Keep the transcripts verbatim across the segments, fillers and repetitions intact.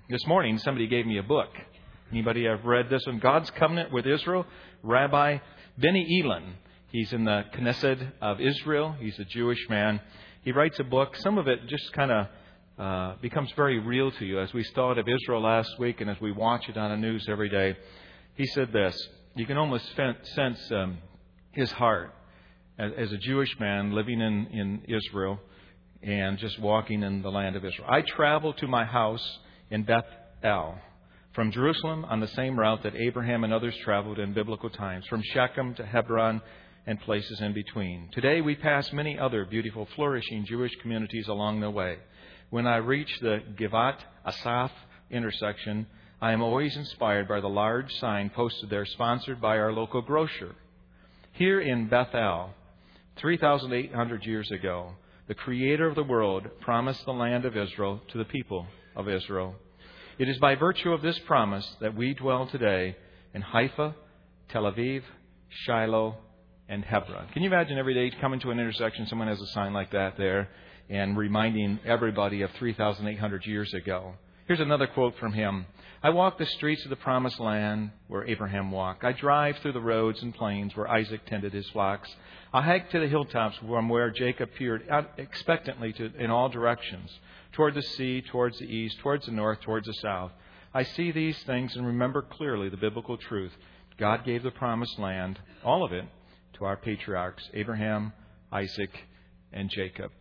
This morning, somebody gave me a book. Anybody have read this one? God's Covenant with Israel? Rabbi Benny Elin. He's in the Knesset of Israel. He's a Jewish man. He writes a book. Some of it just kind of uh, becomes very real to you. As we thought of Israel last week and as we watch it on the news every day, he said this. You can almost sense um, his heart as, as a Jewish man living in, in Israel and just walking in the land of Israel. I traveled to my house in Beth El from Jerusalem on the same route that Abraham and others traveled in biblical times, from Shechem to Hebron and places in between. Today we pass many other beautiful, flourishing Jewish communities along the way. When I reach the Givat Asaf intersection, I am always inspired by the large sign posted there, sponsored by our local grocer. Here in Beth El, three thousand eight hundred years ago, the Creator of the world promised the land of Israel to the people of Israel. It is by virtue of this promise that we dwell today in Haifa, Tel Aviv, Shiloh, and Hebron. Can you imagine every day coming to an intersection, someone has a sign like that there and reminding everybody of three thousand eight hundred years ago? Here's another quote from him. I walk the streets of the promised land where Abraham walked. I drive through the roads and plains where Isaac tended his flocks. I hike to the hilltops from where Jacob peered out expectantly to, in all directions, toward the sea, towards the east, towards the north, towards the south. I see these things and remember clearly the biblical truth. God gave the promised land, all of it, to our patriarchs, Abraham, Isaac, and Jacob.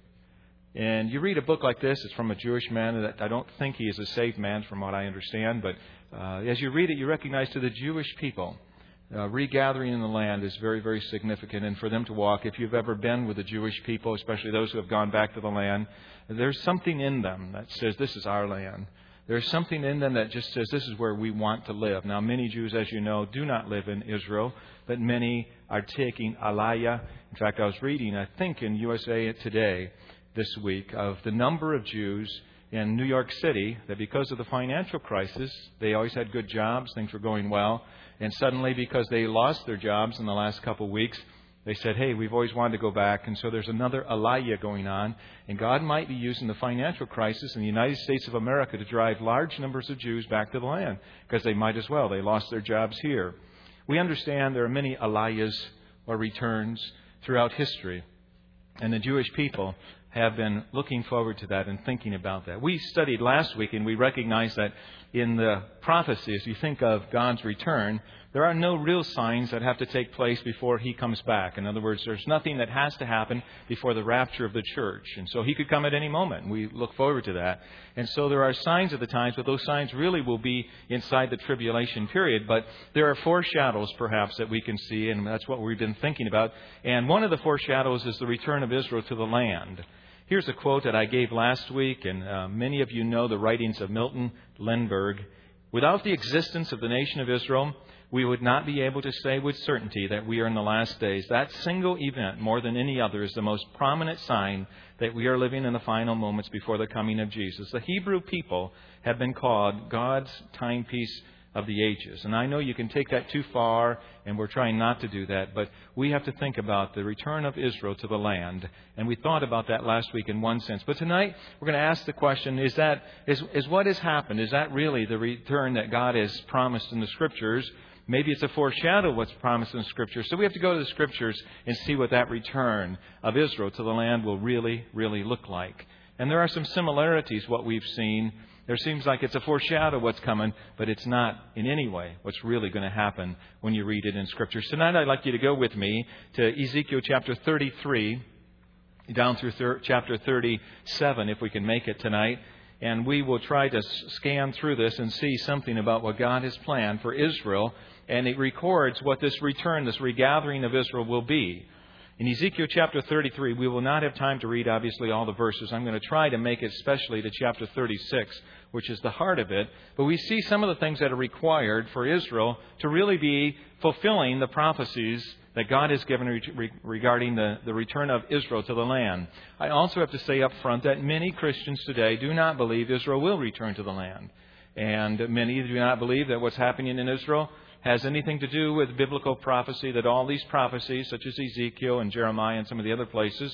And you read a book like this, it's from a Jewish man. That I don't think he is a saved man from what I understand. But uh, as you read it, you recognize to the Jewish people, uh, regathering in the land is very, very significant. And for them to walk, if you've ever been with the Jewish people, especially those who have gone back to the land, there's something in them that says this is our land. There's something in them that just says this is where we want to live. Now, many Jews, as you know, do not live in Israel, but many are taking Aliyah. In fact, I was reading, I think, in U S A Today this week of the number of Jews in New York City that because of the financial crisis, they always had good jobs, things were going well, and suddenly because they lost their jobs in the last couple of weeks, they said, hey, we've always wanted to go back. And so there's another Aliyah going on. And God might be using the financial crisis in the United States of America to drive large numbers of Jews back to the land because they might as well. They lost their jobs here. We understand there are many Aliyahs or returns throughout history. And the Jewish people have been looking forward to that and thinking about that. We studied last week and we recognized that in the prophecies, you think of God's return, there are no real signs that have to take place before He comes back. In other words, there's nothing that has to happen before the rapture of the church. And so He could come at any moment. We look forward to that. And so there are signs of the times, but those signs really will be inside the tribulation period. But there are foreshadows, perhaps, that we can see, and that's what we've been thinking about. And one of the foreshadows is the return of Israel to the land. Here's a quote that I gave last week, and uh, many of you know the writings of Milton Lindbergh. Without the existence of the nation of Israel, we would not be able to say with certainty that we are in the last days. That single event, more than any other, is the most prominent sign that we are living in the final moments before the coming of Jesus. The Hebrew people have been called God's timepiece of the ages. And I know you can take that too far, and we're trying not to do that, but we have to think about the return of Israel to the land. And we thought about that last week in one sense. But tonight, we're going to ask the question, is that is, is what has happened? Is that really the return that God has promised in the Scriptures? Maybe it's a foreshadow of what's promised in the Scriptures. So we have to go to the Scriptures and see what that return of Israel to the land will really, really look like. And there are some similarities, what we've seen. There seems like it's a foreshadow of what's coming, but it's not in any way what's really going to happen when you read it in Scripture. Tonight I'd like you to go with me to Ezekiel chapter thirty-three, down through thir- chapter thirty-seven, if we can make it tonight. And we will try to scan through this and see something about what God has planned for Israel. And it records what this return, this regathering of Israel will be. In Ezekiel chapter thirty-three, we will not have time to read, obviously, all the verses. I'm going to try to make it especially to chapter thirty-six, which is the heart of it. But we see some of the things that are required for Israel to really be fulfilling the prophecies that God has given re- regarding the, the return of Israel to the land. I also have to say up front that many Christians today do not believe Israel will return to the land. And many do not believe that what's happening in Israel has anything to do with biblical prophecy, that all these prophecies, such as Ezekiel and Jeremiah and some of the other places,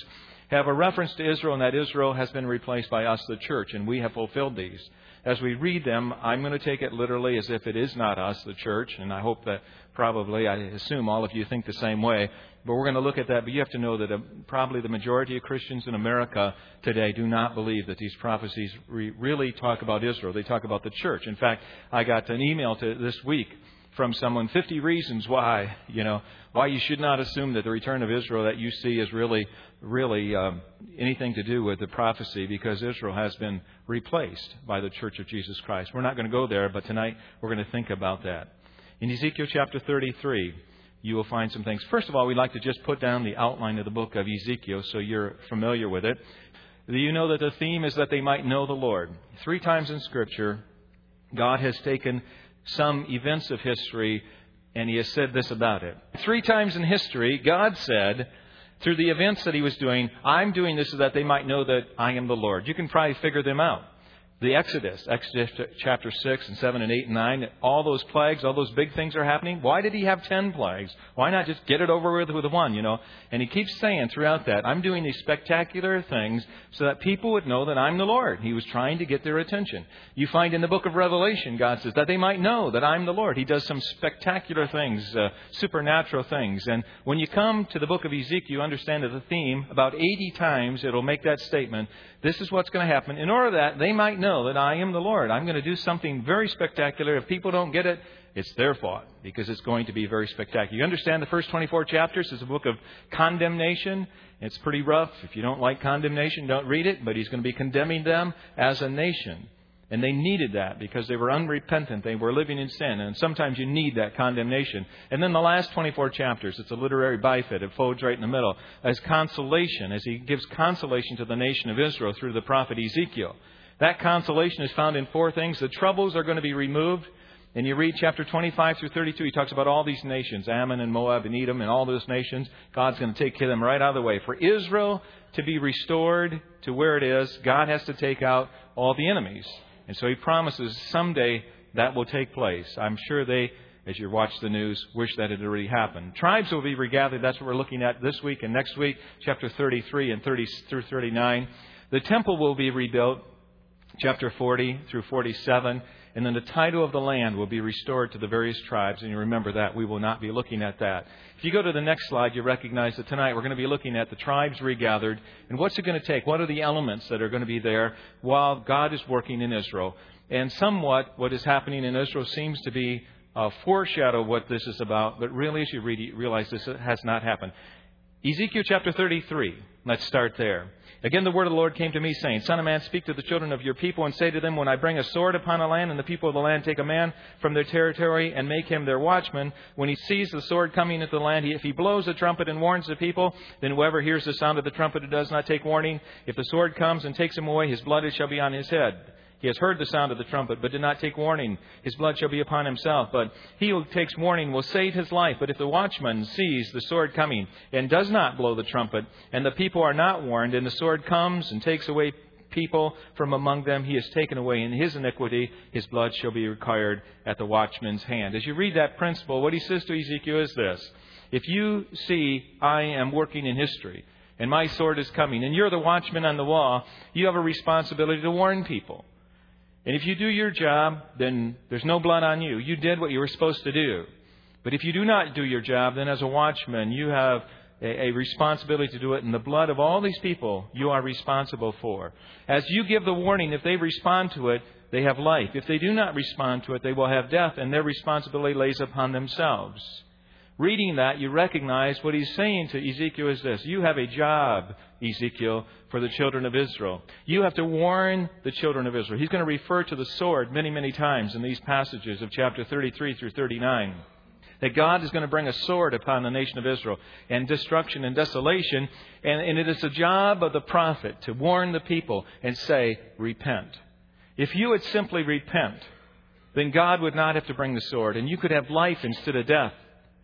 have a reference to Israel, and that Israel has been replaced by us, the church, and we have fulfilled these. As we read them, I'm going to take it literally as if it is not us, the church, and I hope that probably, I assume all of you think the same way. But we're going to look at that. But you have to know that uh, probably the majority of Christians in America today do not believe that these prophecies re- really talk about Israel. They talk about the church. In fact, I got an email to this week from someone, fifty reasons why, you know, why you should not assume that the return of Israel that you see is really, really um, anything to do with the prophecy, because Israel has been replaced by the Church of Jesus Christ. We're not going to go there, but tonight we're going to think about that. In Ezekiel chapter thirty-three, you will find some things. First of all, we'd like to just put down the outline of the book of Ezekiel so you're familiar with it. Do you know that the theme is that they might know the Lord? Three times in Scripture, God has taken some events of history, and He has said this about it. Three times in history, God said, through the events that He was doing, I'm doing this so that they might know that I am the Lord. You can probably figure them out. The Exodus, Exodus chapter six and seven and eight and nine, all those plagues, all those big things are happening. Why did He have ten plagues? Why not just get it over with with one, you know? And He keeps saying throughout that, I'm doing these spectacular things so that people would know that I'm the Lord. He was trying to get their attention. You find in the book of Revelation, God says that they might know that I'm the Lord. He does some spectacular things, uh, supernatural things. And when you come to the book of Ezekiel, you understand that the theme, about eighty times, it'll make that statement. This is what's going to happen. In order that they might know that I am the Lord. I'm going to do something very spectacular. If people don't get it, it's their fault, because it's going to be very spectacular. You understand the first twenty-four chapters is a book of condemnation. It's pretty rough. If you don't like condemnation, don't read it. But He's going to be condemning them as a nation. And they needed that because they were unrepentant. They were living in sin. And sometimes you need that condemnation. And then the last twenty-four chapters, it's a literary bifid. It folds right in the middle as consolation, as He gives consolation to the nation of Israel through the prophet Ezekiel. That consolation is found in four things. The troubles are going to be removed. And you read chapter twenty-five through thirty-two, He talks about all these nations, Ammon and Moab and Edom and all those nations. God's going to take them right out of the way. For Israel to be restored to where it is, God has to take out all the enemies. And so He promises someday that will take place. I'm sure they, as you watch the news, wish that it had already happened. Tribes will be regathered. That's what we're looking at this week and next week, chapter thirty-three and thirty through thirty-nine. The temple will be rebuilt, chapter forty through forty-seven. And then the title of the land will be restored to the various tribes. And you remember that. We will not be looking at that. If you go to the next slide, you recognize that tonight we're going to be looking at the tribes regathered. And what's it going to take? What are the elements that are going to be there while God is working in Israel? And somewhat what is happening in Israel seems to be a foreshadow of what this is about. But really, as you read, you realize this has not happened. Ezekiel chapter thirty-three. Let's start there. Again, the word of the Lord came to me, saying, Son of man, speak to the children of your people and say to them, when I bring a sword upon a land, and the people of the land take a man from their territory and make him their watchman, when he sees the sword coming into the land, he, if he blows a trumpet and warns the people, then whoever hears the sound of the trumpet and does not take warning, if the sword comes and takes him away, his blood shall be on his head. He has heard the sound of the trumpet, but did not take warning. His blood shall be upon himself. But he who takes warning will save his life. But if the watchman sees the sword coming and does not blow the trumpet, and the people are not warned, and the sword comes and takes away people from among them, he is taken away. In his iniquity, his blood shall be required at the watchman's hand. As you read that principle, what he says to Ezekiel is this. If you see I am working in history, and my sword is coming, and you're the watchman on the wall, you have a responsibility to warn people. And if you do your job, then there's no blood on you. You did what you were supposed to do. But if you do not do your job, then as a watchman, you have a, a responsibility to do it. And the blood of all these people you are responsible for. As you give the warning, if they respond to it, they have life. If they do not respond to it, they will have death. And their responsibility lays upon themselves. Reading that, you recognize what he's saying to Ezekiel is this. You have a job, Ezekiel, for the children of Israel. You have to warn the children of Israel. He's going to refer to the sword many, many times in these passages of chapter thirty-three through thirty-nine. That God is going to bring a sword upon the nation of Israel and destruction and desolation. And, and it is the job of the prophet to warn the people and say, repent. If you would simply repent, then God would not have to bring the sword. And you could have life instead of death.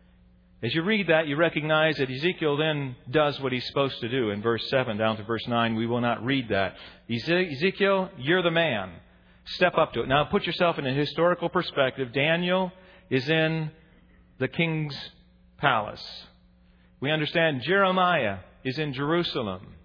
As you read that, you recognize that Ezekiel then does what he's supposed to do. In verse seven down to verse nine, we will not read that. Ezekiel, you're the man. Step up to it. Now put yourself in a historical perspective. Daniel is in the king's palace. We understand Jeremiah is in Jerusalem.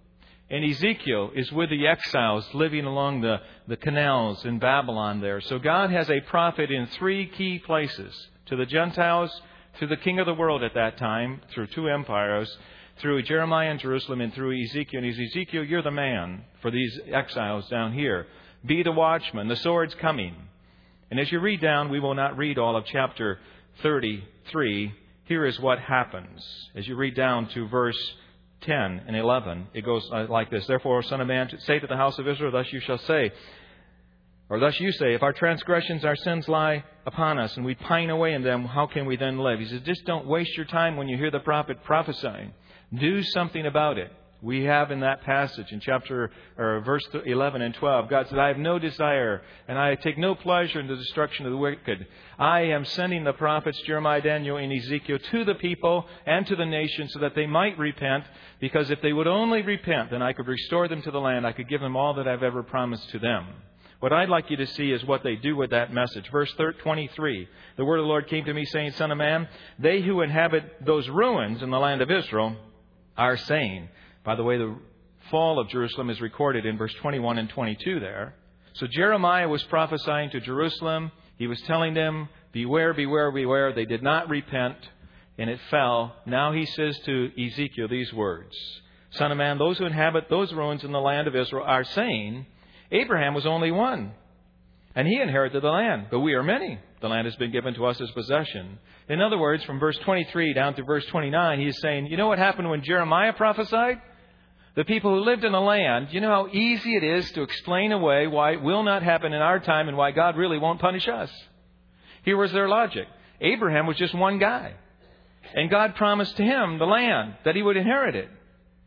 And Ezekiel is with the exiles living along the, the canals in Babylon there. So God has a prophet in three key places. To the Gentiles, through the king of the world at that time, through two empires, through Jeremiah in Jerusalem, and through Ezekiel. And Ezekiel, you're the man for these exiles down here. Be the watchman. The sword's coming. And as you read down, we will not read all of chapter thirty-three. Here is what happens. As you read down to verse ten and eleven, it goes like this. Therefore, Son of Man, say to the house of Israel, thus you shall say, or thus you say, if our transgressions, our sins lie upon us, and we pine away in them, how can we then live? He says, just don't waste your time when you hear the prophet prophesying. Do something about it. We have in that passage in chapter or verse eleven and twelve, God said, I have no desire and I take no pleasure in the destruction of the wicked. I am sending the prophets Jeremiah, Daniel, and Ezekiel to the people and to the nation so that they might repent, because if they would only repent, then I could restore them to the land. I could give them all that I've ever promised to them. What I'd like you to see is what they do with that message. Verse twenty-three, the word of the Lord came to me saying, Son of man, they who inhabit those ruins in the land of Israel are saying, by the way, the fall of Jerusalem is recorded in verse twenty-one and twenty-two there. So Jeremiah was prophesying to Jerusalem. He was telling them, beware, beware, beware. They did not repent, and it fell. Now he says to Ezekiel these words, Son of man, those who inhabit those ruins in the land of Israel are saying, Abraham was only one, and he inherited the land, but we are many. The land has been given to us as possession. In other words, from verse twenty-three down to verse twenty-nine, he's saying, you know what happened when Jeremiah prophesied? The people who lived in the land, you know how easy it is to explain away why it will not happen in our time and why God really won't punish us. Here was their logic. Abraham was just one guy. And God promised to him the land, that he would inherit it.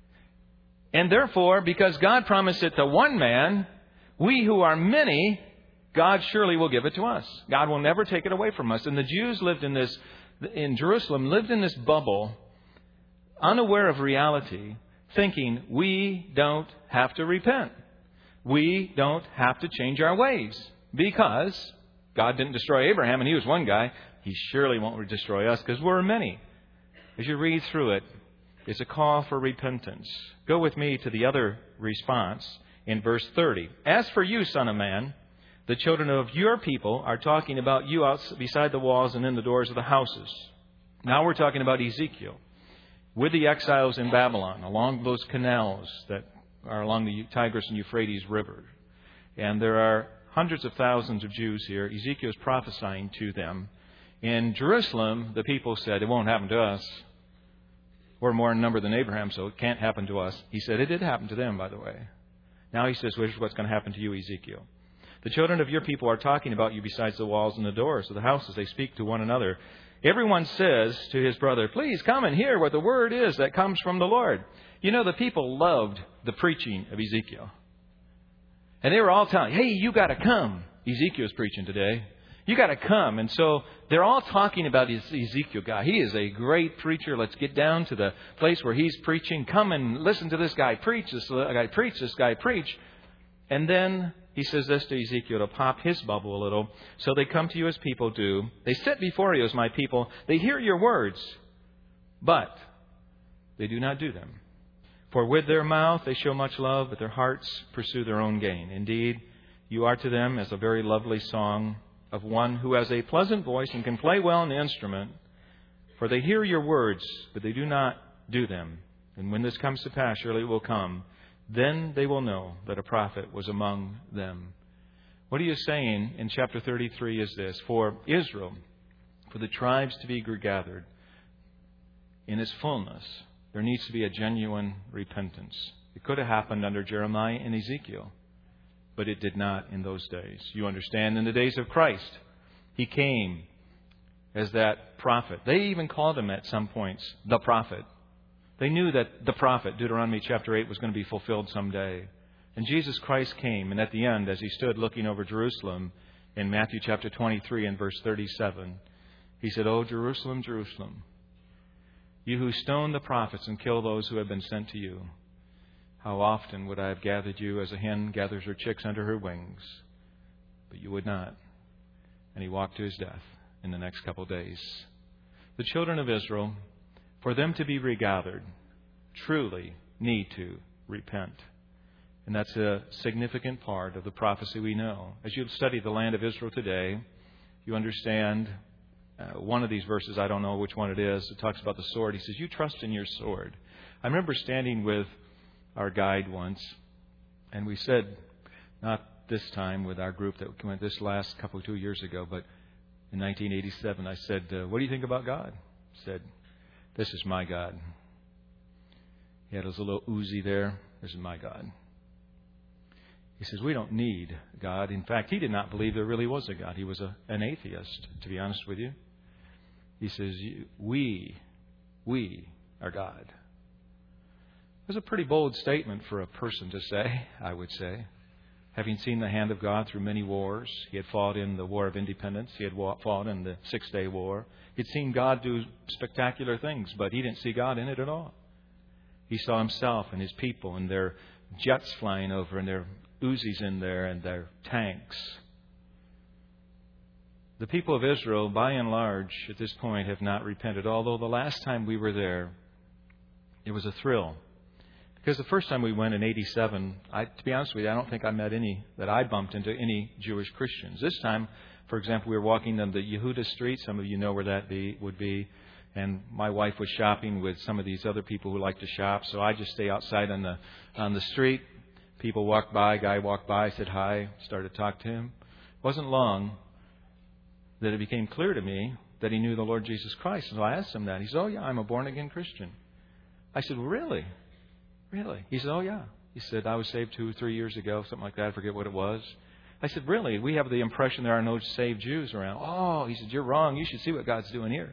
And therefore, because God promised it to one man, we who are many, God surely will give it to us. God will never take it away from us. And the Jews lived in this, in Jerusalem, lived in this bubble, unaware of reality, thinking we don't have to repent. We don't have to change our ways. Because God didn't destroy Abraham and he was one guy. He surely won't destroy us because we're many. As you read through it, it's a call for repentance. Go with me to the other response in verse thirty. As for you, son of man, the children of your people are talking about you outside beside the walls and in the doors of the houses. Now we're talking about Ezekiel. With the exiles in Babylon, along those canals that are along the Tigris and Euphrates River. And there are hundreds of thousands of Jews here. Ezekiel is prophesying to them. In Jerusalem, the people said, it won't happen to us. We're more in number than Abraham, so it can't happen to us. He said, it did happen to them, by the way. Now he says, here's what's going to happen to you, Ezekiel. The children of your people are talking about you besides the walls and the doors of the houses. They speak to one another. Everyone says to his brother, please come and hear what the word is that comes from the Lord. You know, the people loved the preaching of Ezekiel. And they were all telling, hey, you got to come. Ezekiel's preaching today. You got to come. And so they're all talking about this Ezekiel guy. He is a great preacher. Let's get down to the place where he's preaching. Come and listen to this guy preach, this guy preach, this guy preach. And then he says this to Ezekiel to pop his bubble a little. So they come to you as people do. They sit before you as my people. They hear your words, but they do not do them. For with their mouth they show much love, but their hearts pursue their own gain. Indeed, you are to them as a very lovely song of one who has a pleasant voice and can play well an instrument. For they hear your words, but they do not do them. And when this comes to pass, surely it will come. Then they will know that a prophet was among them. What he is saying in chapter thirty-three is this. For Israel, for the tribes to be gathered in its fullness, there needs to be a genuine repentance. It could have happened under Jeremiah and Ezekiel, but it did not in those days. You understand, in the days of Christ, he came as that prophet. They even called him at some points the prophet. They knew that the prophet, Deuteronomy chapter eight, was going to be fulfilled someday. And Jesus Christ came, and at the end, as he stood looking over Jerusalem in Matthew chapter twenty-three and verse thirty-seven, he said, "O Jerusalem, Jerusalem, you who stone the prophets and kill those who have been sent to you, how often would I have gathered you as a hen gathers her chicks under her wings? But you would not." And he walked to his death in the next couple of days. The children of Israel, for them to be regathered, truly need to repent. And that's a significant part of the prophecy we know. As you study the land of Israel today, you understand uh, one of these verses, I don't know which one it is, it talks about the sword. He says, you trust in your sword. I remember standing with our guide once, and we said, not this time with our group that went this last couple, two years ago, but in nineteen eighty-seven, I said, uh, what do you think about God? He said, this is my God. He had his little Uzi there. This is my God. He says, we don't need God. In fact, he did not believe there really was a God. He was a, an atheist, to be honest with you. He says, we, we are God. It was a pretty bold statement for a person to say, I would say. Having seen the hand of God through many wars, he had fought in the War of Independence. He had fought in the Six-Day War. He'd seen God do spectacular things, but he didn't see God in it at all. He saw himself and his people and their jets flying over and their Uzis in there and their tanks. The people of Israel, by and large, at this point, have not repented. Although the last time we were there, it was a thrill. Because the first time we went in eighty-seven, I, to be honest with you, I don't think I met any, that I bumped into any Jewish Christians. This time, for example, we were walking on the Yehuda Street. Some of you know where that be, would be. And my wife was shopping with some of these other people who like to shop. So I just stay outside on the on the street. People walked by, a guy walked by, said hi, started to talk to him. It wasn't long that it became clear to me that he knew the Lord Jesus Christ. So I asked him that. He said, oh, yeah, I'm a born-again Christian. I said, well, really? Really? He said, oh, yeah. He said, I was saved two or three years ago, something like that. I forget what it was. I said, really? We have the impression there are no saved Jews around. Oh, he said, you're wrong. You should see what God's doing here.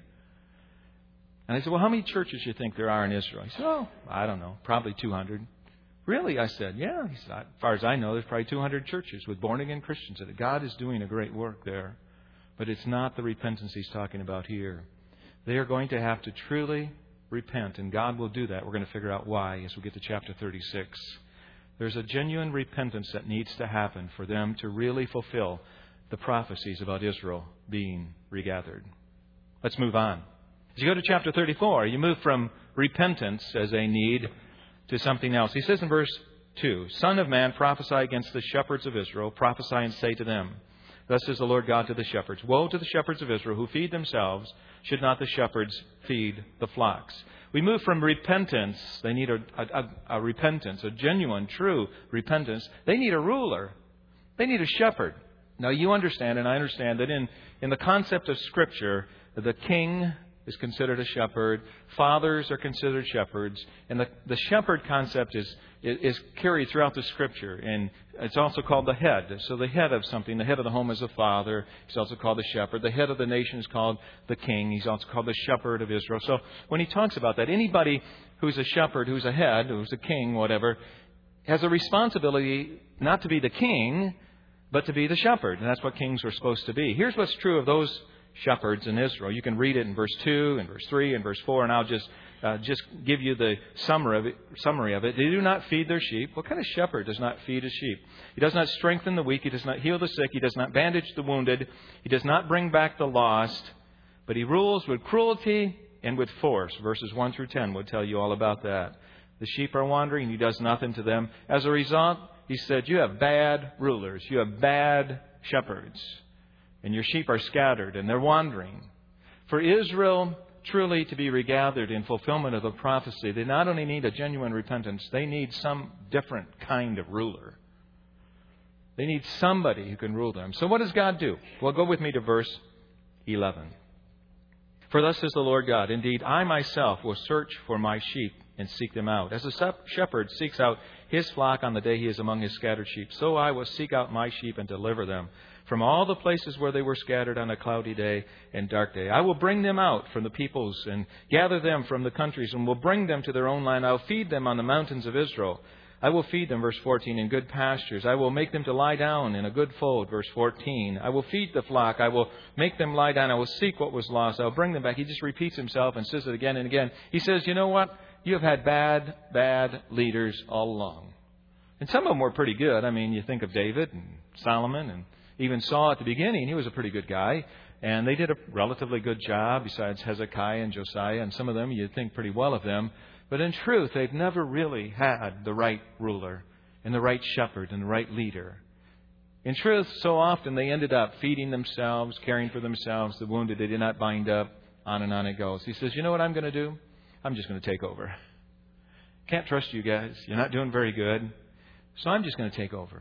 And I said, well, how many churches do you think there are in Israel? He said, oh, I don't know, probably two hundred. Really? I said, yeah. He said, as far as I know, there's probably two hundred churches with born-again Christians. That God is doing a great work there. But it's not the repentance he's talking about here. They are going to have to truly repent, and God will do that. We're going to figure out why as we get to chapter thirty-six. There's a genuine repentance that needs to happen for them to really fulfill the prophecies about Israel being regathered. Let's move on. As you go to chapter thirty-four, you move from repentance as a need to something else. He says in verse two, Son of man, prophesy against the shepherds of Israel. Prophesy and say to them, thus says the Lord God to the shepherds, woe to the shepherds of Israel who feed themselves. Should not the shepherds feed the flocks? We move from repentance. They need a, a, a repentance, a genuine, true repentance. They need a ruler. They need a shepherd. Now you understand, and I understand, that in, in the concept of Scripture, the king is considered a shepherd. Fathers are considered shepherds. And the, the shepherd concept is, is, is carried throughout the Scripture. And it's also called the head. So the head of something, the head of the home is the father. He's also called the shepherd. The head of the nation is called the king. He's also called the shepherd of Israel. So when he talks about that, anybody who's a shepherd, who's a head, who's a king, whatever, has a responsibility not to be the king, but to be the shepherd. And that's what kings are supposed to be. Here's what's true of those shepherds in Israel. You can read it in verse two and verse three and verse four, and I'll just uh, just give you the summary of it, summary of it. They do not feed their sheep. What kind of shepherd does not feed his sheep? He does not strengthen the weak. He does not heal the sick. He does not bandage the wounded. He does not bring back the lost. But he rules with cruelty and with force. Verses one through ten would tell you all about that. The sheep are wandering. He does nothing to them. As a result, he said, you have bad rulers. You have bad shepherds. And your sheep are scattered and they're wandering. For Israel truly to be regathered in fulfillment of the prophecy, they not only need a genuine repentance, they need some different kind of ruler. They need somebody who can rule them. So what does God do? Well, go with me to verse eleven. For thus says the Lord God, indeed, I myself will search for my sheep and seek them out. As a shepherd seeks out his flock on the day he is among his scattered sheep, so I will seek out my sheep and deliver them from all the places where they were scattered on a cloudy day and dark day. I will bring them out from the peoples and gather them from the countries and will bring them to their own land. I will feed them on the mountains of Israel. I will feed them, verse fourteen, in good pastures. I will make them to lie down in a good fold, verse fourteen. I will feed the flock. I will make them lie down. I will seek what was lost. I will bring them back. He just repeats himself and says it again and again. He says, you know what? You have had bad, bad leaders all along. And some of them were pretty good. I mean, you think of David and Solomon and even Saul at the beginning. He was a pretty good guy. And they did a relatively good job besides Hezekiah and Josiah. And some of them, you'd think pretty well of them. But in truth, they've never really had the right ruler and the right shepherd and the right leader. In truth, so often they ended up feeding themselves, caring for themselves, the wounded they did not bind up, on and on it goes. He says, you know what I'm going to do? I'm just going to take over. Can't trust you guys. You're not doing very good. So I'm just going to take over.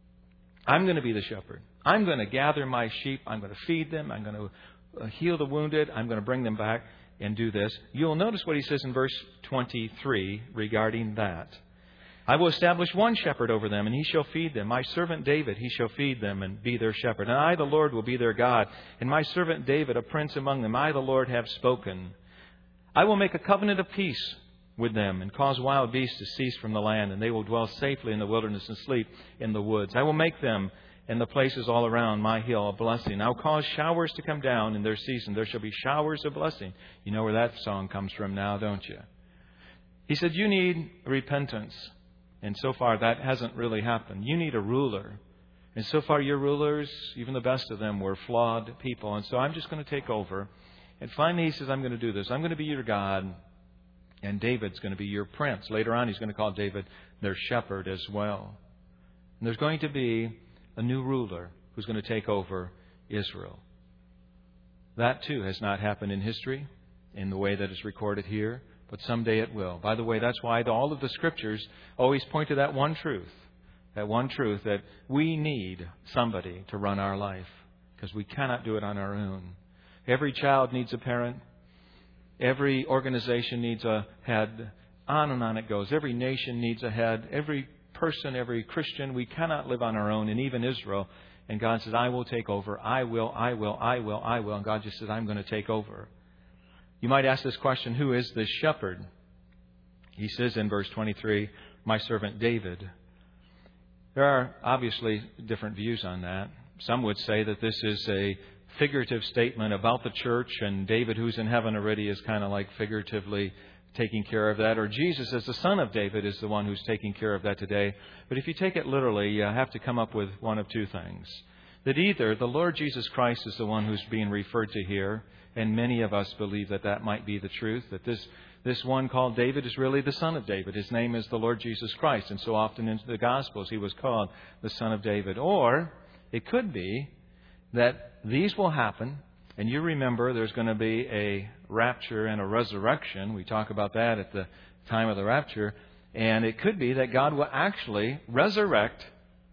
I'm going to be the shepherd. I'm going to gather my sheep. I'm going to feed them. I'm going to heal the wounded. I'm going to bring them back and do this. You'll notice what he says in verse twenty-three regarding that. I will establish one shepherd over them, and he shall feed them. My servant David, he shall feed them and be their shepherd. And I, the Lord, will be their God. And my servant David, a prince among them. I, the Lord, have spoken. I will make a covenant of peace with them and cause wild beasts to cease from the land. And they will dwell safely in the wilderness and sleep in the woods. I will make them and the places all around my hill a blessing. I'll cause showers to come down in their season. There shall be showers of blessing. You know where that song comes from now, don't you? He said, you need repentance. And so far, that hasn't really happened. You need a ruler. And so far, your rulers, even the best of them, were flawed people. And so I'm just going to take over. And finally, he says, I'm going to do this. I'm going to be your God. And David's going to be your prince. Later on, he's going to call David their shepherd as well. And there's going to be a new ruler who's going to take over Israel. That, too, has not happened in history in the way that is recorded here. But someday it will. By the way, that's why all of the Scriptures always point to that one truth. That one truth that we need somebody to run our life. Because we cannot do it on our own. Every child needs a parent. Every organization needs a head. On and on it goes. Every nation needs a head. Every person, every Christian, we cannot live on our own. And even Israel. And God says, I will take over. I will, I will, I will, I will. And God just says, I'm going to take over. You might ask this question, who is this shepherd? He says in verse twenty-three, my servant David. There are obviously different views on that. Some would say that this is a figurative statement about the church, and David, who's in heaven already, is kind of like figuratively taking care of that. Or Jesus, as the son of David, is the one who's taking care of that today. But if you take it literally, you have to come up with one of two things. That either the Lord Jesus Christ is the one who's being referred to here, and many of us believe that that might be the truth, that this this one called David is really the son of David. His name is the Lord Jesus Christ, and so often in the Gospels he was called the son of David. Or it could be that these will happen, and you remember there's going to be a rapture and a resurrection. We talk about that at the time of the rapture. And it could be that God will actually resurrect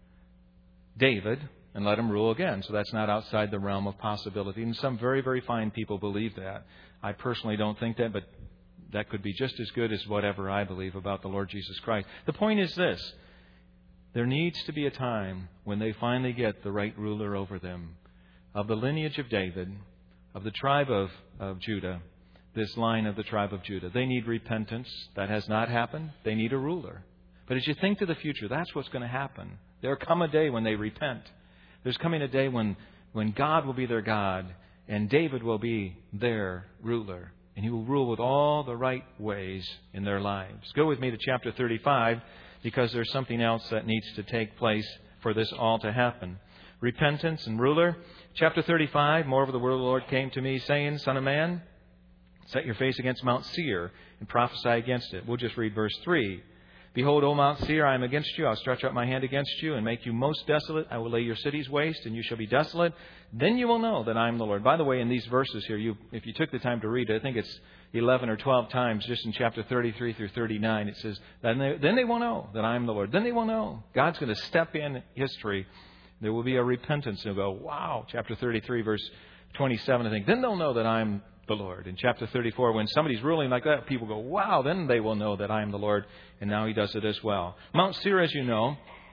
David and let him rule again. So that's not outside the realm of possibility. And some very, very fine people believe that. I personally don't think that, but that could be just as good as whatever I believe about the Lord Jesus Christ. The point is this. There needs to be a time when they finally get the right ruler over them. Of the lineage of David, of the tribe of, of Judah, this line of the tribe of Judah. They need repentance. That has not happened. They need a ruler. But as you think to the future, that's what's going to happen. There will come a day when they repent. There's coming a day when, when God will be their God and David will be their ruler. And he will rule with all the right ways in their lives. Go with me to chapter thirty-five because there's something else that needs to take place for this all to happen. Repentance and ruler. Chapter thirty-five, moreover the word of the Lord came to me saying, Son of man, set your face against Mount Seir and prophesy against it. We'll just read verse three. Behold, O Mount Seir, I am against you. I'll stretch out my hand against you and make you most desolate. I will lay your cities waste, and you shall be desolate. Then you will know that I am the Lord. By the way, in these verses here, you, if you took the time to read it, I think it's eleven or twelve times just in chapter thirty-three through thirty-nine. It says, then they, then they will know that I am the Lord. Then they will know. God's going to step in history. There will be a repentance. They'll go, wow, chapter thirty-three, verse twenty-seven, I think. Then they'll know that I'm the Lord. In chapter thirty-four, when somebody's ruling like that, people go, wow, then they will know that I am the Lord. And now he does it as well. Mount Seir, as you know,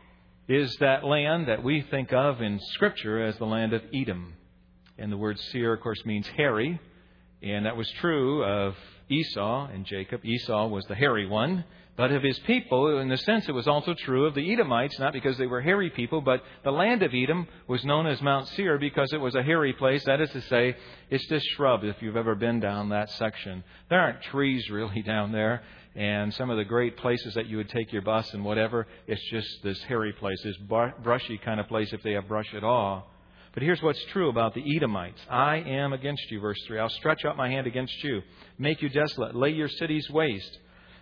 is that land that we think of in Scripture as the land of Edom. And the word Seir, of course, means hairy. And that was true of Esau and Jacob. Esau was the hairy one. But of his people, in a sense, it was also true of the Edomites, not because they were hairy people, but the land of Edom was known as Mount Seir because it was a hairy place. That is to say, it's just shrub if you've ever been down that section. There aren't trees really down there. And some of the great places that you would take your bus and whatever, it's just this hairy place, this brushy kind of place if they have brush at all. But here's what's true about the Edomites. I am against you, verse three. I'll stretch out my hand against you, make you desolate, lay your cities waste.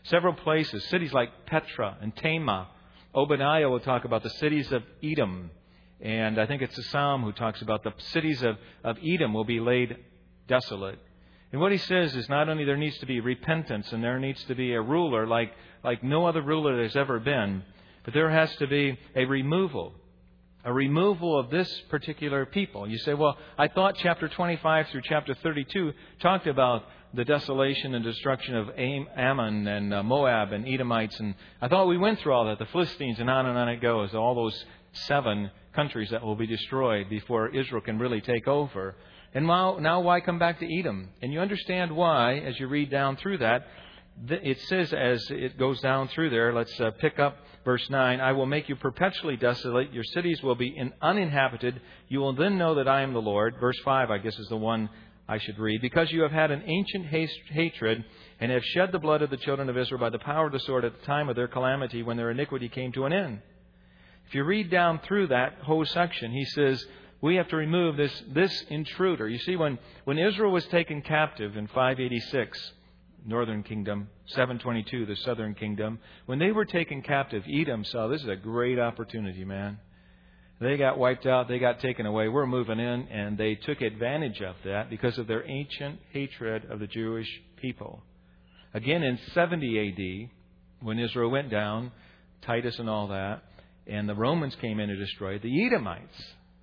Several places, cities like Petra and Tamah. Obadiah will talk about the cities of Edom. And I think it's a psalm who talks about the cities of, of Edom will be laid desolate. And what he says is not only there needs to be repentance and there needs to be a ruler like, like no other ruler there's ever been, but there has to be a removal. A removal of this particular people. You say, well, I thought chapter twenty-five through chapter thirty-two talked about the desolation and destruction of Ammon and Moab and Edomites. And I thought we went through all that, the Philistines, and on and on it goes. All those seven countries that will be destroyed before Israel can really take over. And now, now why come back to Edom? And you understand why as you read down through that. It says as it goes down through there, let's uh, pick up verse nine, I will make you perpetually desolate. Your cities will be in uninhabited. You will then know that I am the Lord. Verse five, I guess, is the one I should read. Because you have had an ancient hatred and have shed the blood of the children of Israel by the power of the sword at the time of their calamity when their iniquity came to an end. If you read down through that whole section, he says, we have to remove this, this intruder. You see, when, when Israel was taken captive in five eighty-six, Northern Kingdom, seven twenty-two, the Southern Kingdom. When they were taken captive, Edom saw this is a great opportunity, man. They got wiped out. They got taken away. We're moving in. And they took advantage of that because of their ancient hatred of the Jewish people. Again, in seventy A D, when Israel went down, Titus and all that, and the Romans came in to destroy it, the Edomites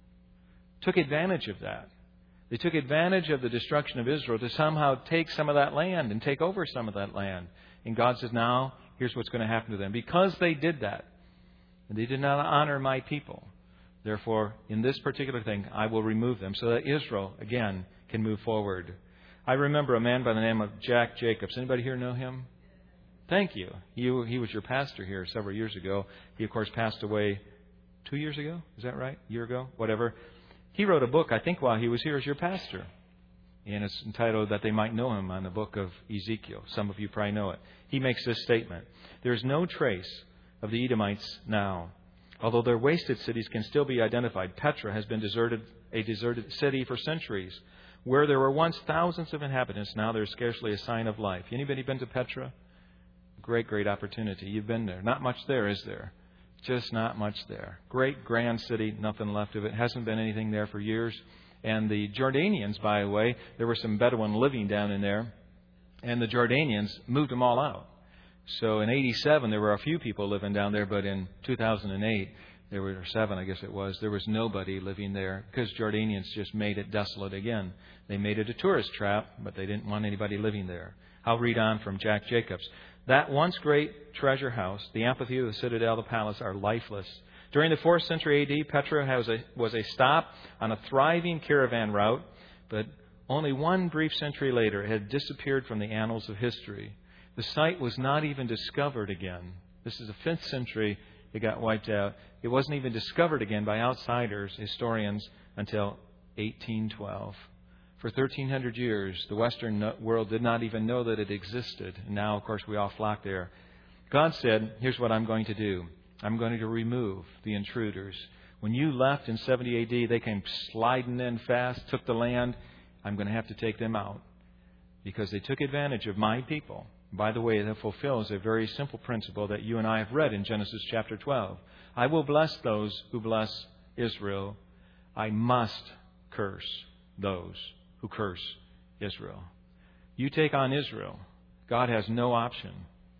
took advantage of that. They took advantage of the destruction of Israel to somehow take some of that land and take over some of that land. And God says, now, here's what's going to happen to them. Because they did that, and they did not honor my people, therefore, in this particular thing, I will remove them so that Israel, again, can move forward. I remember a man by the name of Jack Jacobs. Anybody here know him? Thank you. He, he was your pastor here several years ago. He, of course, passed away two years ago. Is that right? A year ago? Whatever. He wrote a book, I think, while he was here as your pastor. And it's entitled That They Might Know Him on the book of Ezekiel. Some of you probably know it. He makes this statement. There is no trace of the Edomites now. Although their wasted cities can still be identified. Petra has been deserted, a deserted city for centuries. Where there were once thousands of inhabitants, now there's scarcely a sign of life. Anybody been to Petra? Great, great opportunity. You've been there. Not much there, is there? Just not much there. Great, grand city, nothing left of it. Hasn't been anything there for years. And the Jordanians, by the way, there were some Bedouin living down in there. And the Jordanians moved them all out. So in eighty-seven, there were a few people living down there. But in two thousand eight, there were seven, I guess it was, there was nobody living there. Because Jordanians just made it desolate again. They made it a tourist trap, but they didn't want anybody living there. I'll read on from Jack Jacobs. That once great treasure house, the amphitheater, the citadel, the palace are lifeless. During the fourth century A D, Petra was a, was a stop on a thriving caravan route, but only one brief century later it had disappeared from the annals of history. The site was not even discovered again. This is the fifth century it got wiped out. It wasn't even discovered again by outsiders, historians, until eighteen twelve. For thirteen hundred years, the Western world did not even know that it existed. And now, of course, we all flock there. God said, here's what I'm going to do. I'm going to remove the intruders. When you left in seventy A D, they came sliding in fast, took the land. I'm going to have to take them out because they took advantage of my people. By the way, that fulfills a very simple principle that you and I have read in Genesis chapter twelve. I will bless those who bless Israel. I must curse those who curse Israel. You take on Israel. God has no option.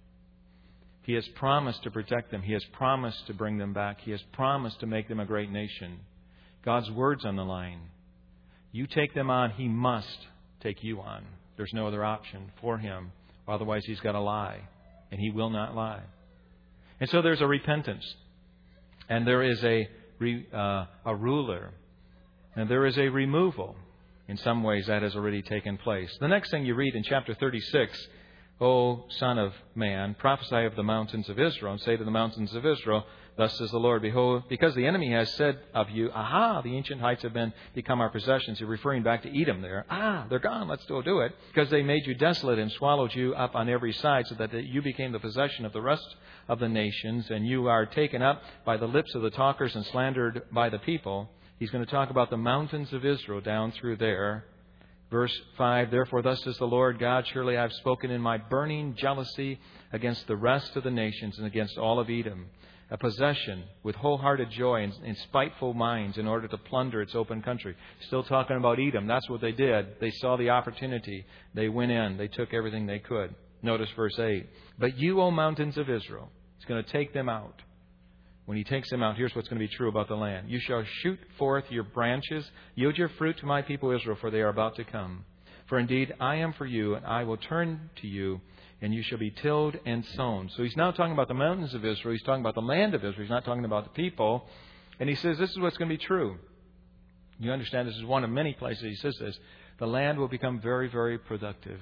He has promised to protect them. He has promised to bring them back. He has promised to make them a great nation. God's word's on the line. You take them on, He must take you on. There's no other option for Him. Otherwise, He's got to lie. And He will not lie. And so there's a repentance. And there is a, uh, a ruler. And there is a removal. In some ways, that has already taken place. The next thing you read in chapter thirty-six, O Son of Man, prophesy of the mountains of Israel, and say to the mountains of Israel, thus says the Lord, behold, because the enemy has said of you, aha, the ancient heights have been become our possessions. You're referring back to Edom there. Ah, they're gone. Let's still do it. Because they made you desolate and swallowed you up on every side, so that you became the possession of the rest of the nations, and you are taken up by the lips of the talkers and slandered by the people. He's going to talk about the mountains of Israel down through there. Verse five, therefore thus says the Lord God, surely I have spoken in my burning jealousy against the rest of the nations and against all of Edom, a possession with wholehearted joy and, and spiteful minds in order to plunder its open country. Still talking about Edom. That's what they did. They saw the opportunity. They went in. They took everything they could. Notice verse eight. But you, O mountains of Israel, He's going to take them out. When He takes them out, here's what's going to be true about the land. You shall shoot forth your branches, yield your fruit to my people Israel, for they are about to come. For indeed, I am for you, and I will turn to you, and you shall be tilled and sown. So He's now talking about the mountains of Israel. He's talking about the land of Israel. He's not talking about the people. And He says this is what's going to be true. You understand this is one of many places He says this. The land will become very, very productive.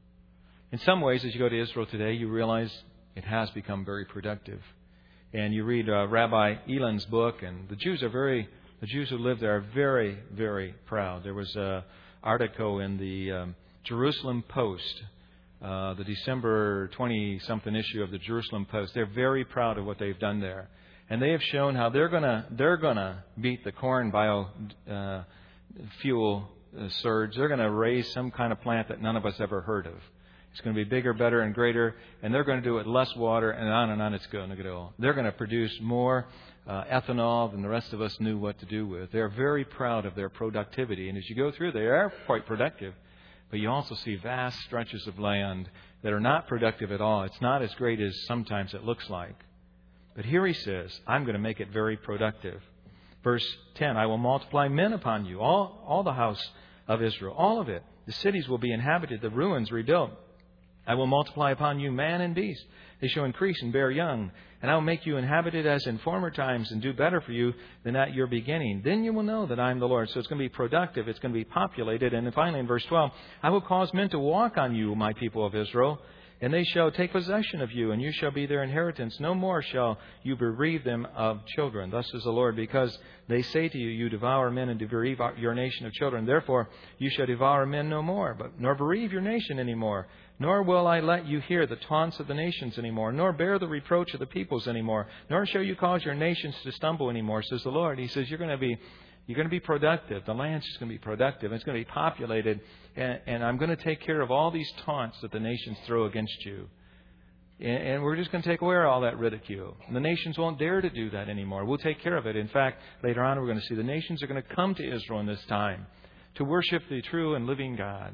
In some ways, as you go to Israel today, you realize it has become very productive. And you read uh, Rabbi Elan's book, and the Jews are very, the Jews who live there are very, very proud. There was an article in the um, Jerusalem Post, uh, the December twenty-something issue of the Jerusalem Post. They're very proud of what they've done there. And they have shown how they're gonna they're gonna beat the corn bio uh, fuel uh, surge. They're gonna raise some kind of plant that none of us ever heard of. It's going to be bigger, better, and greater, and they're going to do it less water, and on and on it's going to go. They're going to produce more uh, ethanol than the rest of us knew what to do with. They're very proud of their productivity, and as you go through, they are quite productive. But you also see vast stretches of land that are not productive at all. It's not as great as sometimes it looks like. But here He says, I'm going to make it very productive. Verse ten, I will multiply men upon you, all, all the house of Israel, all of it. The cities will be inhabited, the ruins rebuilt. I will multiply upon you man and beast. They shall increase and bear young. And I will make you inhabited as in former times and do better for you than at your beginning. Then you will know that I am the Lord. So it's going to be productive. It's going to be populated. And then finally in verse twelve, I will cause men to walk on you, my people of Israel, and they shall take possession of you, and you shall be their inheritance. No more shall you bereave them of children. Thus says the Lord, because they say to you, you devour men and bereave your nation of children. Therefore you shall devour men no more, but nor bereave your nation any more. Nor will I let you hear the taunts of the nations anymore, nor bear the reproach of the peoples anymore, nor shall you cause your nations to stumble anymore, says the Lord. He says you're going to be you're going to be productive. The land's just going to be productive. It's going to be populated, and, and I'm going to take care of all these taunts that the nations throw against you. And, and we're just going to take away all that ridicule. The nations won't dare to do that anymore. We'll take care of it. In fact, later on we're going to see the nations are going to come to Israel in this time to worship the true and living God.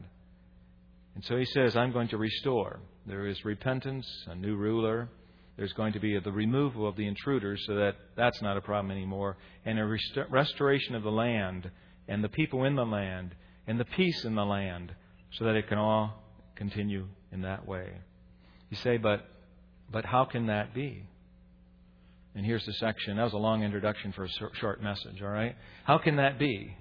And so He says, I'm going to restore. There is repentance, a new ruler. There's going to be the removal of the intruders so that that's not a problem anymore. And a rest- restoration of the land and the people in the land and the peace in the land so that it can all continue in that way. You say, but but how can that be? And here's the section. That was a long introduction for a short message, all right? How can that be?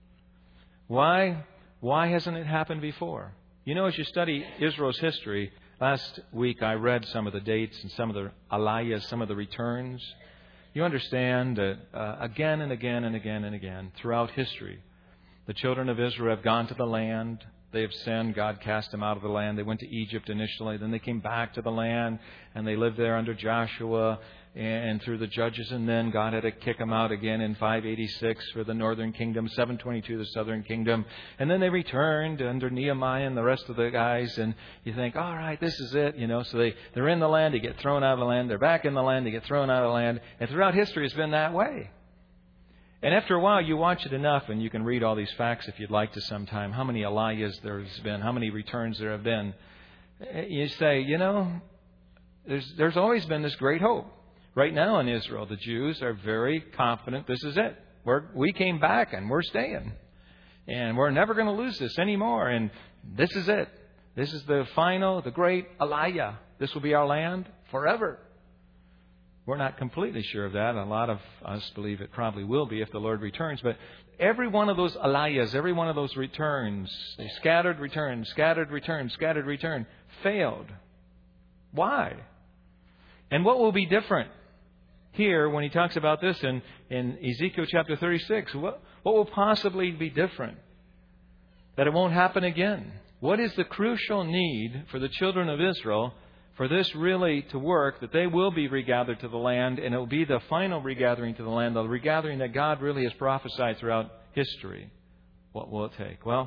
Why, why hasn't it happened before? You know, as you study Israel's history, last week I read some of the dates and some of the aliyahs, some of the returns. You understand that uh, again and again and again and again throughout history, the children of Israel have gone to the land. They have sinned. God cast them out of the land. They went to Egypt initially. Then they came back to the land and they lived there under Joshua and through the judges. And then God had to kick them out again in five eighty-six for the northern kingdom, seven twenty-two the southern kingdom. And then they returned under Nehemiah and the rest of the guys. And you think, all right, this is it. You know, so they, they're in the land. They get thrown out of the land. They're back in the land. They get thrown out of the land. And throughout history, it's been that way. And after a while, you watch it enough, and you can read all these facts if you'd like to sometime, how many aliyahs there's been, how many returns there have been. You say, you know, there's, there's always been this great hope. Right now in Israel, the Jews are very confident this is it. We're, we came back, and we're staying. And we're never going to lose this anymore. And this is it. This is the final, the great aliyah. This will be our land forever. We're not completely sure of that. A lot of us believe it probably will be if the Lord returns. But every one of those aliyahs, every one of those returns, they scattered return, scattered return, scattered return, failed. Why? And what will be different here when He talks about this in, in Ezekiel chapter thirty-six? What, what will possibly be different? That it won't happen again. What is the crucial need for the children of Israel for this really to work, that they will be regathered to the land, and it will be the final regathering to the land, the regathering that God really has prophesied throughout history? What will it take? Well,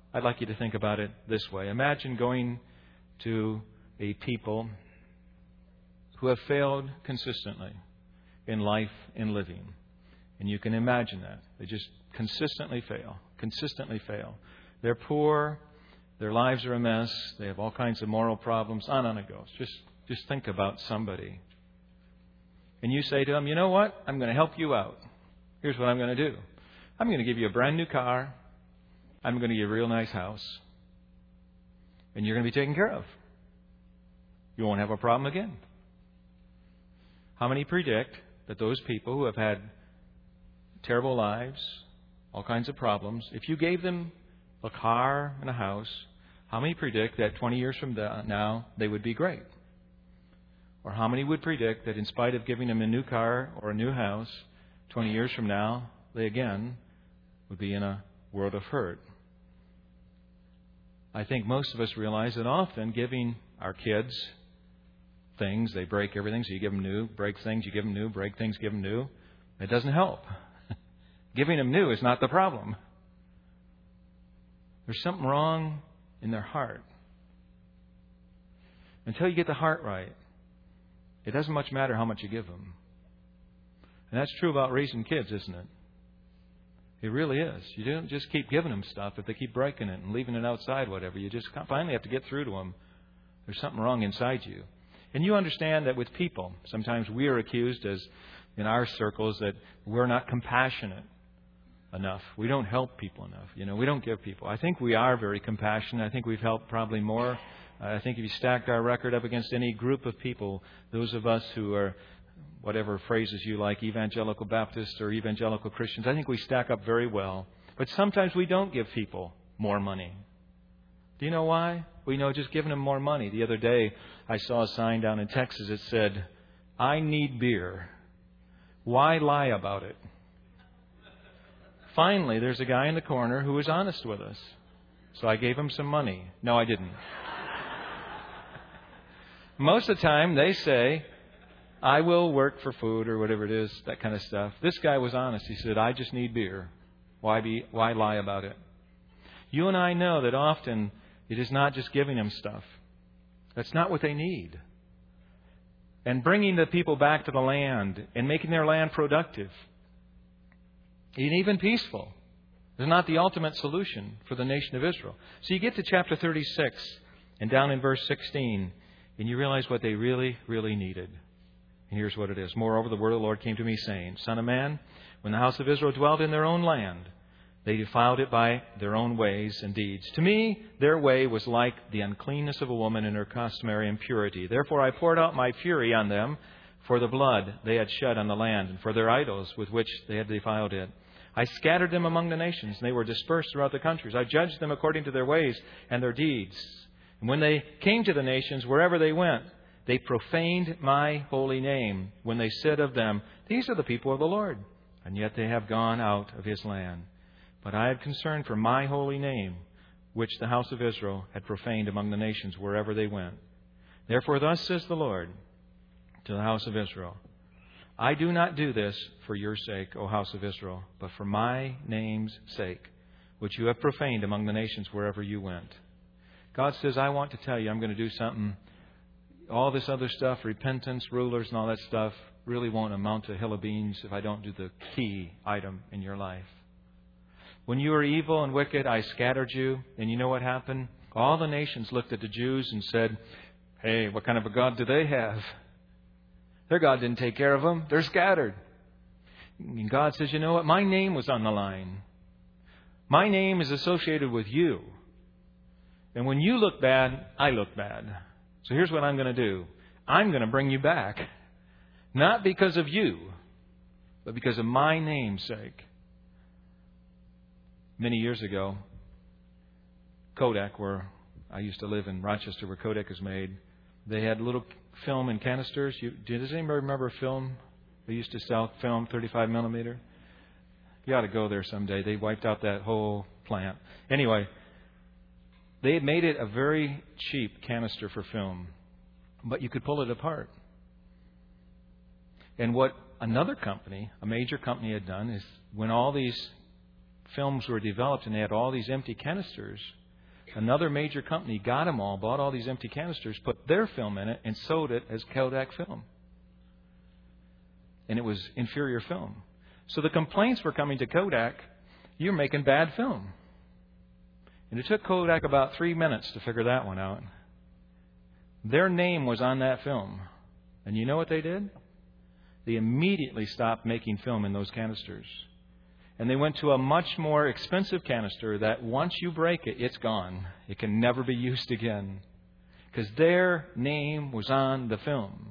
I'd like you to think about it this way. Imagine going to a people who have failed consistently in life and living. And you can imagine that. They just consistently fail, consistently fail. They're poor. Their lives are a mess. They have all kinds of moral problems. On and on it goes. Just, just think about somebody. And you say to them, you know what? I'm going to help you out. Here's what I'm going to do. I'm going to give you a brand new car. I'm going to give you a real nice house. And you're going to be taken care of. You won't have a problem again. How many predict that those people who have had terrible lives, all kinds of problems, if you gave them a car and a house, how many predict that twenty years from now they would be great? Or how many would predict that in spite of giving them a new car or a new house, twenty years from now they again would be in a world of hurt? I think most of us realize that often giving our kids things, they break everything, so you give them new, break things, you give them new, break things, give them new. It doesn't help. Giving them new is not the problem. There's something wrong in their heart. Until you get the heart right, it doesn't much matter how much you give them. And that's true about raising kids, isn't it? It really is. You don't just keep giving them stuff. If they keep breaking it and leaving it outside, whatever, you just finally have to get through to them. There's something wrong inside you. And you understand that with people, sometimes we are accused, as in our circles, that we're not compassionate enough. We don't help people enough. You know, we don't give people. I think we are very compassionate. I think we've helped probably more. I think if you stacked our record up against any group of people, those of us who are, whatever phrases you like, evangelical Baptists or evangelical Christians, I think we stack up very well. But sometimes we don't give people more money. Do you know why? We know just giving them more money. The other day, I saw a sign down in Texas that said, I need beer. Why lie about it? Finally, there's a guy in the corner who was honest with us. So I gave him some money. No, I didn't. Most of the time, they say, I will work for food or whatever it is, that kind of stuff. This guy was honest. He said, I just need beer. Why be? Why lie about it? You and I know that often it is not just giving them stuff. That's not what they need. And bringing the people back to the land and making their land productive and even peaceful is not the ultimate solution for the nation of Israel. So you get to chapter thirty-six and down in verse sixteen, and you realize what they really, really needed. And here's what it is. Moreover, the word of the Lord came to me, saying, Son of man, when the house of Israel dwelt in their own land, they defiled it by their own ways and deeds. To me, their way was like the uncleanness of a woman in her customary impurity. Therefore I poured out my fury on them for the blood they had shed on the land, and for their idols with which they had defiled it. I scattered them among the nations, and they were dispersed throughout the countries. I judged them according to their ways and their deeds. And when they came to the nations, wherever they went, they profaned my holy name when they said of them, These are the people of the Lord, and yet they have gone out of his land. But I had concern for my holy name, which the house of Israel had profaned among the nations wherever they went. Therefore thus says the Lord to the house of Israel, I do not do this for your sake, O house of Israel, but for my name's sake, which you have profaned among the nations wherever you went. God says, I want to tell you, I'm going to do something. All this other stuff, repentance, rulers, and all that stuff, really won't amount to a hill of beans if I don't do the key item in your life. When you were evil and wicked, I scattered you. And you know what happened? All the nations looked at the Jews and said, Hey, what kind of a God do they have? Their God didn't take care of them. They're scattered. And God says, you know what? My name was on the line. My name is associated with you. And when you look bad, I look bad. So here's what I'm going to do. I'm going to bring you back. Not because of you, but because of my name's sake. Many years ago, Kodak, where I used to live in Rochester, where Kodak is made, they had little film in canisters. You, does anybody remember film? They used to sell film, thirty-five millimeter. You ought to go there someday. They wiped out that whole plant. Anyway, they had made it a very cheap canister for film, but you could pull it apart. And what another company, a major company, had done is when all these films were developed and they had all these empty canisters, another major company got them all, bought all these empty canisters, put their film in it, and sold it as Kodak film. And it was inferior film. So the complaints were coming to Kodak, you're making bad film. And it took Kodak about three minutes to figure that one out. Their name was on that film. And you know what they did? They immediately stopped making film in those canisters. And they went to a much more expensive canister that once you break it, it's gone. It can never be used again. Because their name was on the film.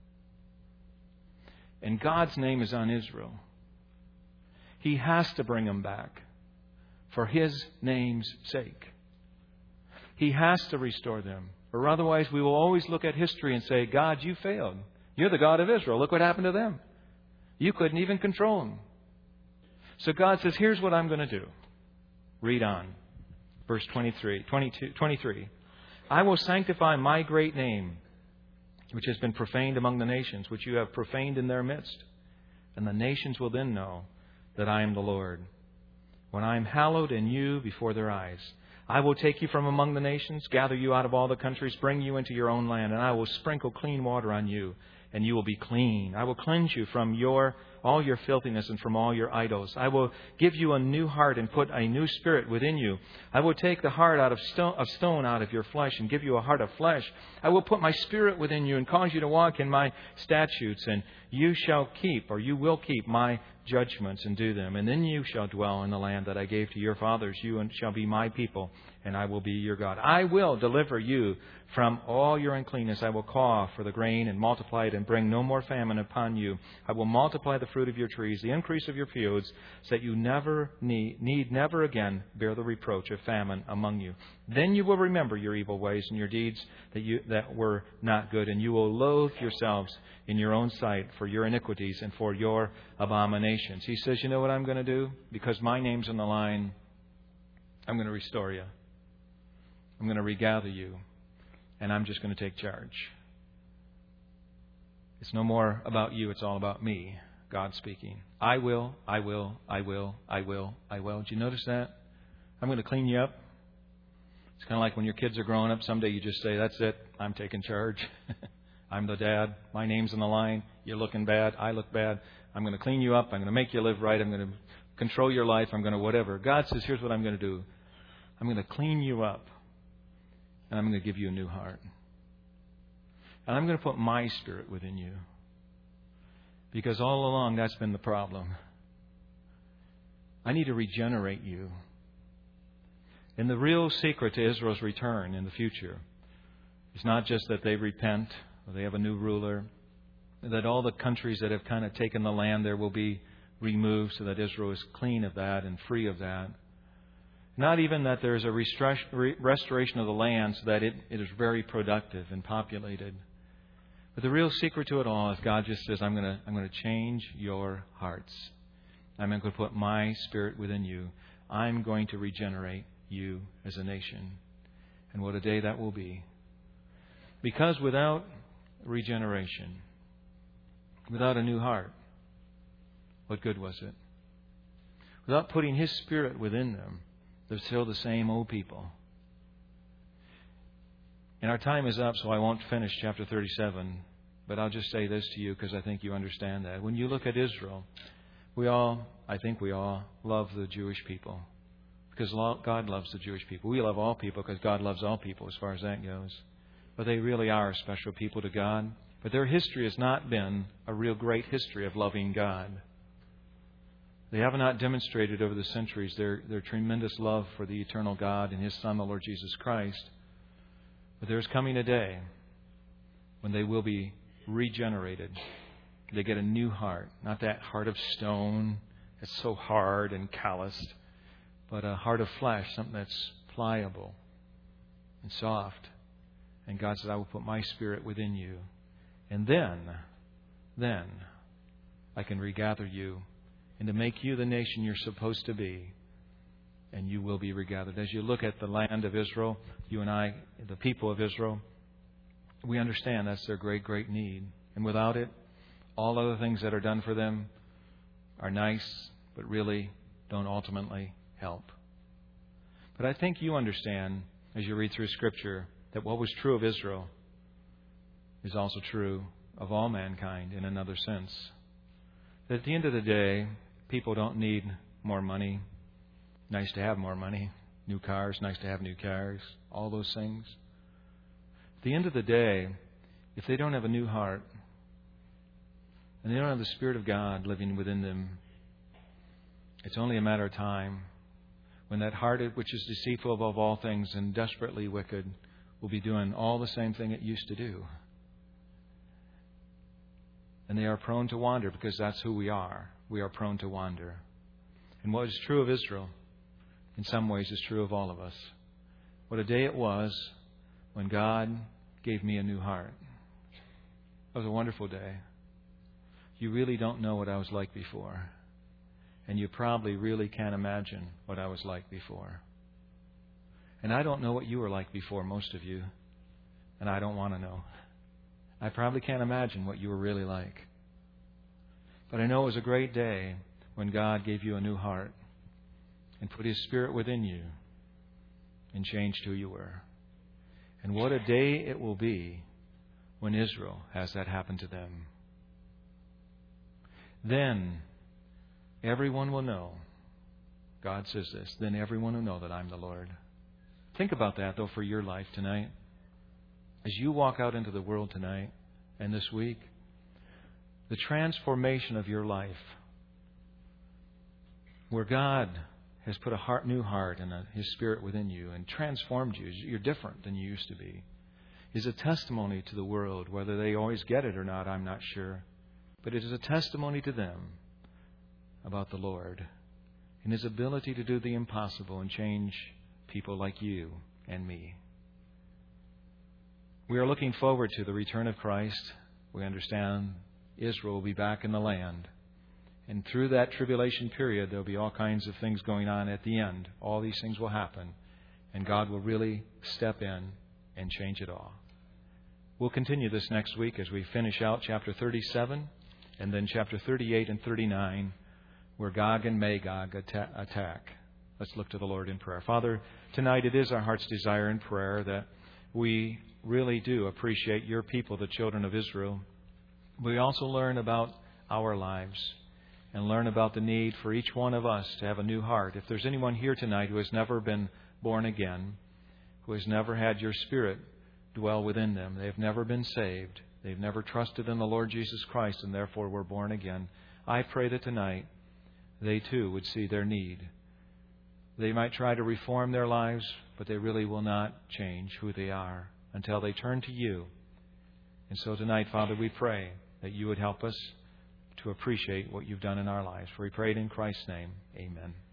And God's name is on Israel. He has to bring them back for His name's sake. He has to restore them. Or otherwise we will always look at history and say, God, you failed. You're the God of Israel. Look what happened to them. You couldn't even control them. So God says, here's what I'm going to do. Read on. Verse twenty-three, twenty-two, twenty-three. I will sanctify my great name, which has been profaned among the nations, which you have profaned in their midst. And the nations will then know that I am the Lord, when I am hallowed in you before their eyes. I will take you from among the nations, gather you out of all the countries, bring you into your own land, and I will sprinkle clean water on you, and you will be clean. I will cleanse you from your all your filthiness and from all your idols. I will give you a new heart and put a new spirit within you. I will take the heart out of stone, of stone out of your flesh and give you a heart of flesh. I will put my spirit within you and cause you to walk in my statutes, and you shall keep, or you will keep, my judgments and do them. And then you shall dwell in the land that I gave to your fathers. You shall be my people, and I will be your God. I will deliver you from all your uncleanness. I will call for the grain and multiply it and bring no more famine upon you. I will multiply the fruit of your trees, the increase of your fields, so that you never need, need never again bear the reproach of famine among you. Then you will remember your evil ways and your deeds that you that were not good, and you will loathe yourselves in your own sight for your iniquities and for your abominations. He says, you know what I'm going to do? Because my name's on the line, I'm going to restore you. I'm going to regather you. And I'm just going to take charge. It's no more about you. It's all about me. God speaking. I will, I will, I will, I will, I will. Did you notice that? I'm going to clean you up. It's kind of like when your kids are growing up. Someday you just say, that's it. I'm taking charge. I'm the dad. My name's on the line. You're looking bad. I look bad. I'm going to clean you up. I'm going to make you live right. I'm going to control your life. I'm going to whatever. God says, here's what I'm going to do. I'm going to clean you up. And I'm going to give you a new heart. And I'm going to put my spirit within you. Because all along that's been the problem. I need to regenerate you. And the real secret to Israel's return in the future is not just that they repent or they have a new ruler, that all the countries that have kind of taken the land there will be removed so that Israel is clean of that and free of that. Not even that there's a restoration of the land so that it, it is very productive and populated. But the real secret to it all is God just says, I'm going to I'm going to change your hearts. I'm going to put my spirit within you. I'm going to regenerate you as a nation. And what a day that will be. Because without regeneration, without a new heart, what good was it? Without putting His Spirit within them, they're still the same old people. And our time is up, so I won't finish chapter thirty-seven. But I'll just say this to you because I think you understand that. When you look at Israel, we all, I think we all, love the Jewish people. Because God loves the Jewish people. We love all people because God loves all people as far as that goes. But they really are a special people to God. But their history has not been a real great history of loving God. They have not demonstrated over the centuries their, their tremendous love for the eternal God and His Son, the Lord Jesus Christ. But there's coming a day when they will be regenerated. They get a new heart. Not that heart of stone that's so hard and calloused, but a heart of flesh, something that's pliable and soft. And God says, I will put my Spirit within you. And then, then, I can regather you and to make you the nation you're supposed to be. And you will be regathered. As you look at the land of Israel, you and I, the people of Israel, we understand that's their great, great need. And without it, all other things that are done for them are nice, but really don't ultimately help. But I think you understand, as you read through Scripture, that what was true of Israel is also true of all mankind in another sense. That at the end of the day, people don't need more money. Nice to have more money. New cars, nice to have new cars. All those things. At the end of the day, if they don't have a new heart, and they don't have the Spirit of God living within them, it's only a matter of time when that heart, which is deceitful above all things and desperately wicked, will be doing all the same thing it used to do. And they are prone to wander because that's who we are. We are prone to wander. And what is true of Israel, in some ways, is true of all of us. What a day it was when God gave me a new heart. It was a wonderful day. You really don't know what I was like before. And you probably really can't imagine what I was like before. And I don't know what you were like before, most of you. And I don't want to know. I probably can't imagine what you were really like. But I know it was a great day when God gave you a new heart and put His Spirit within you and changed who you were. And what a day it will be when Israel has that happen to them. Then everyone will know, God says this, then everyone will know that I'm the Lord. Think about that, though, for your life tonight. As you walk out into the world tonight and this week, the transformation of your life, where God has put a heart, new heart and a, His Spirit within you and transformed you, you're different than you used to be, is a testimony to the world. Whether they always get it or not, I'm not sure. But it is a testimony to them about the Lord and His ability to do the impossible and change people like you and me. We are looking forward to the return of Christ. We understand Israel will be back in the land. And through that tribulation period, there will be all kinds of things going on at the end. All these things will happen. And God will really step in and change it all. We'll continue this next week as we finish out chapter thirty-seven and then chapter thirty-eight and thirty-nine, where Gog and Magog attack. Let's look to the Lord in prayer. Father, tonight it is our heart's desire in prayer that we really do appreciate your people, the children of Israel. We also learn about our lives and learn about the need for each one of us to have a new heart. If there's anyone here tonight who has never been born again, who has never had your Spirit dwell within them, they've never been saved, they've never trusted in the Lord Jesus Christ and therefore were born again, I pray that tonight they too would see their need. They might try to reform their lives, but they really will not change who they are until they turn to you. And so tonight, Father, we pray that you would help us to appreciate what you've done in our lives. For we pray it in Christ's name. Amen.